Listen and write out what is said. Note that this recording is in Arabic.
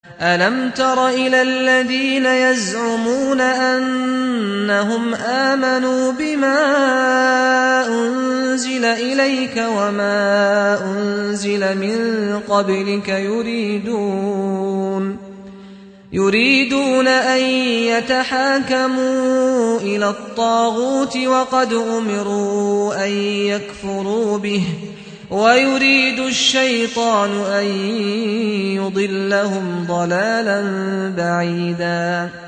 ألم تر إلى الذين يزعمون أنهم آمنوا بما أنزل إليك وما أنزل من قبلك يريدون أن يتحاكموا إلى الطاغوت وقد أمروا أن يكفروا به ويريد الشيطان أن يضلهم ضلالا بعيدا